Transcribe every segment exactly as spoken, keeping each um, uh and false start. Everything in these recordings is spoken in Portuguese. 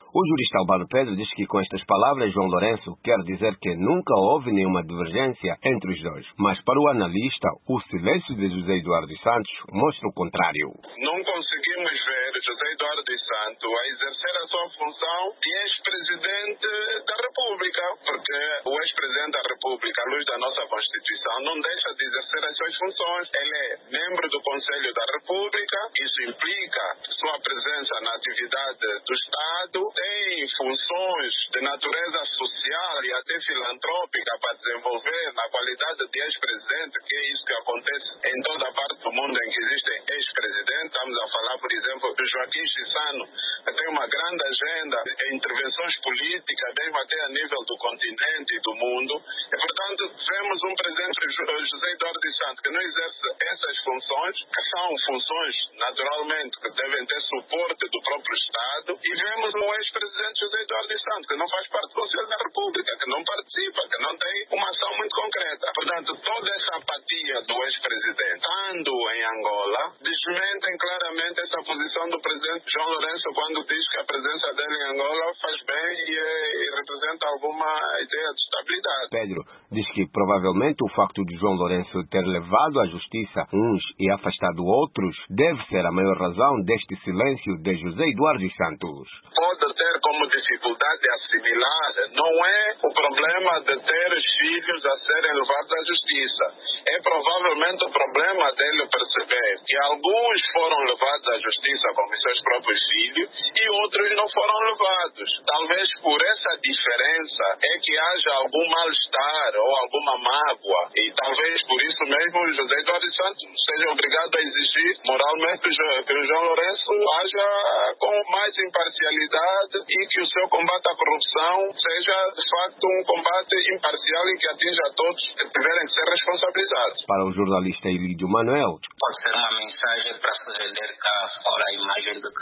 O jurista Albano Pedro diz que com estas palavras João Lourenço quer dizer que nunca houve nenhuma divergência entre os dois. Mas para o analista, o silêncio de José Eduardo dos Santos mostra o contrário. Não conseguimos ver José Eduardo dos Santos a exercer a sua função de ex-presidente da República, porque o ex-presidente da República, à luz da nossa Constituição, não deixa de exercer as suas funções. Ele é membro do Conselho da República, isso implica sua presença na atividade do Estado, tem funções de natureza social e até filantrópica para desenvolver na qualidade de ex-presidente, que é isso que acontece em toda a parte do mundo em que existem ex-presidentes. Estamos a falar, por exemplo, do Joaquim Chissano, que tem uma grande agenda em intervenções políticas, mesmo até a nível do continente e do mundo. E, portanto, vemos um presidente, José Eduardo dos Santos, que não exerce essas funções, que são funções, naturalmente, que devem ter suporte do próprio Estado. E vemos um ex-presidente, José Eduardo dos Santos, que não faz parte do Conselho da República, que não participa, que não tem uma ação muito concreta. Portanto, toda essa apatia do ex-presidente, estando em Angola, desmentem claramente essa posição do presidente João Lourenço quando diz que a presença dele em Angola faz bem e, e representa alguma ideia de estabilidade. Pedro diz que provavelmente o facto de João Lourenço ter levado à justiça uns e afastado outros deve ser a maior razão deste silêncio de José Eduardo dos Santos. Pode ter como dificuldade de assimilar, não é o problema de ter os filhos a serem levados à justiça. É provavelmente o problema dele perceber que alguns foram levados à justiça como seus próprios filhos e outros não foram levados. Talvez por essa diferença é que haja algum mal-estar ou alguma mágoa. E talvez por isso mesmo José Eduardo dos Santos seja obrigado a exigir moralmente que o João Lourenço haja com mais imparcialidade e que o seu combate à corrupção seja de facto um combate imparcial e que atinja todos que tiverem que ser responsabilizados. Para o jornalista Ilídio Manuel, pode ser uma mensagem para se vender cá fora a imagem de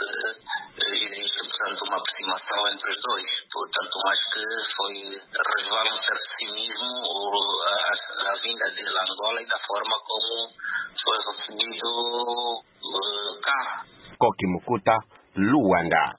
que existe, portanto, uma aproximação entre os dois. Portanto, acho que foi revelar um certo cinismo a, a vinda dele a Angola e da forma como foi recebido uh, cá. Koki Mukuta, Luanda.